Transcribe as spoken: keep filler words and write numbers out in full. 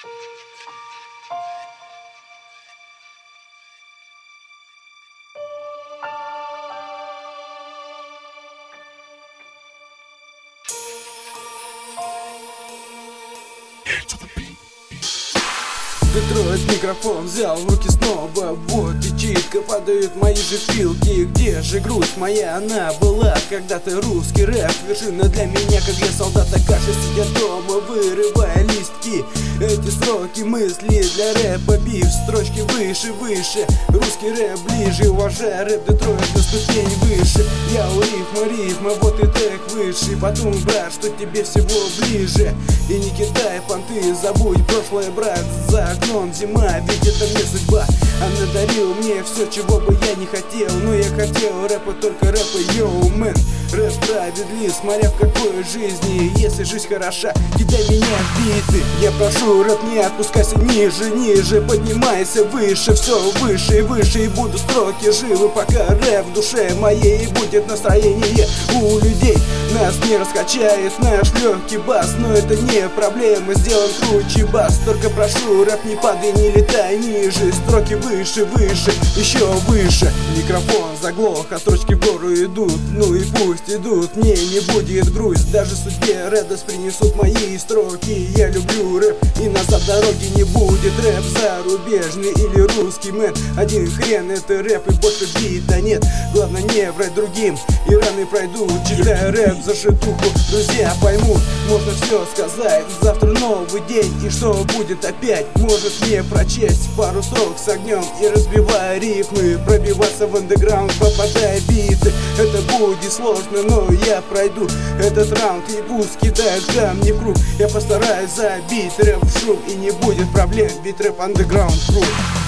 Детройт микрофон взял в руки снова. Вот и читко падают мои же пилки. Где же грусть моя, она была когда-то. Русский рэп, вершина для меня, как для солдата каша. Сидя дома, вырывая листки. Эти строки мысли для рэпа. Биф, строчки выше, выше. Русский рэп ближе, уважая рэп Детройт на ступень выше. Я у рифма, рифма, вот и трек выше. Потом, брат, что тебе всего ближе. И не кидай понты, забудь прошлое, брат. За окном зима, ведь это мне судьба. Она дарила мне все, чего бы я не хотел. Но я хотел рэпа, только рэпа, йоу, мэн. Рэп справедлив, смотря в какой жизни. Если жизнь хороша, кидай меня в биты. Я прошу, рэп, не отпускайся ниже, ниже. Поднимайся выше, все выше и выше. И будут строки живы, пока рэп в душе моей. И будет настроение у людей. Нас не раскачает наш легкий бас. Но это не проблема, сделан круче бас. Только прошу, рэп, не падай, не летай ниже. Строки выше, выше, еще выше. Микрофон заглох, а строчки в гору идут. Ну и пусть идут, мне не будет грусть. Даже судьбе радость принесут мои строки. Я люблю рэп, и назад дороги не будет. Рэп зарубежный или русский, мэн. Один хрен, это рэп, и больше бита нет. Главное не врать другим, и раны пройдут. Читая рэп за шитуху, друзья поймут. Можно все сказать, завтра новый день. И что будет опять, может мне прочесть пару строк с огнем. И разбивая рифмы, пробиваться в андеграунд, попадая в биты. Это будет сложно, но я пройду этот раунд. И пусть кидают камни в круг. Я постараюсь забить рэп в шум, и не будет проблем, ведь рэп андеграунд круг.